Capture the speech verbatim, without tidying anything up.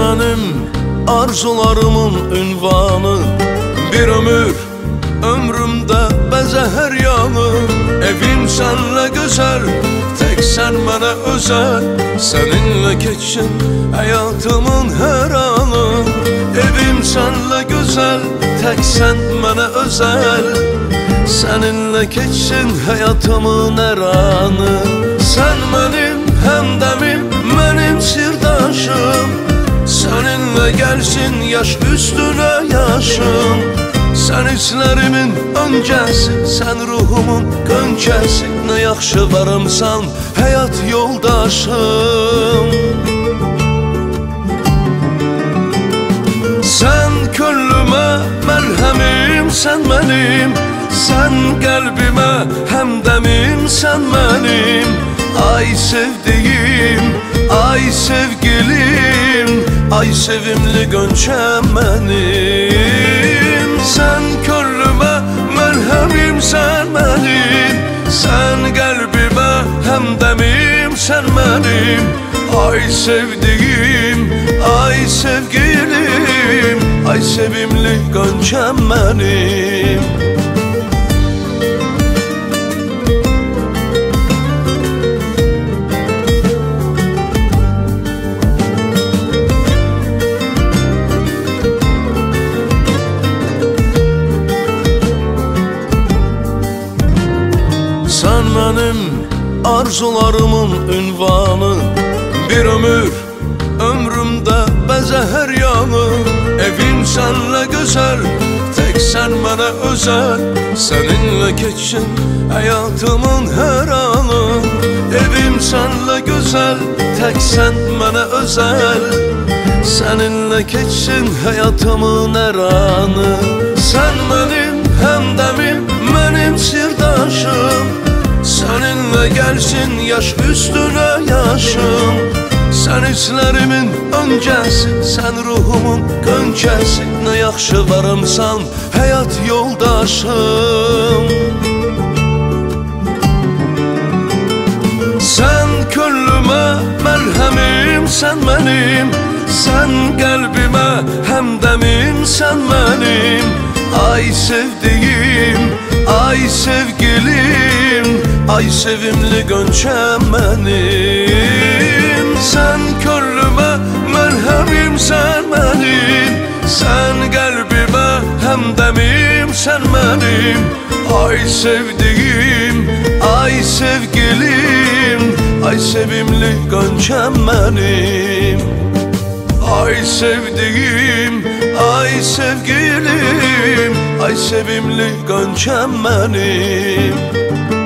benim arzularımın ünvanı, bir ömür ömrümde beze her yanı. Evim senle güzel, tek sen bana özel, seninle geçsin hayatımın her anı. Evim senle güzel, tek sen bana özel, seninle geçsin hayatımın her anı. Sen benim hemdemim, benim sirdaşım, seninle gelsin yaş üstüne yaşım. Sen hislerimin öncəsi, sen ruhumun göncəsi, ne yaxşı varımsan hayat yoldaşım. Sen könlüme merhemim, sen benim, sen kalbime hemdemim, sen benim. Ay sevdiğim, ay sevgilim, ay sevimli gönçem benim. Sen könlüme merhemim, sen benim, sen kalbime hemdemim, sen benim. Ay sevdiğim, ay sevgilim, ay sevimli gönçem benim. Sen benim arzularımın ünvanı, bir ömür ömrümde beze her yanı. Evim senle güzel, tek sen bana özel, seninle geçsin hayatımın her anı. Evim senle güzel, tek sen bana özel, seninle geçsin hayatımın her anı. Sen benim hemdemim, benim sirdaşım, seninle gelsin yaş üstüne yaşım. Sen hislerimin öncəsi, sen ruhumun göncəsi, ne yaxşı varımsan hayat yoldaşım. Sen könlüme merhemim, sen benim, sen kalbime hemdemim, sen benim. Ay sevdiğim, ay sevgilim, ay sevimli gönçem benim. Sen könlüme merhemim, sen benim, sen kalbime hemdemim, sen benim. Ay sevdiğim, ay sevgilim, ay sevimli gönçem benim. Ay sevdiğim, ay sevgilim, ay sevimli gönçem benim.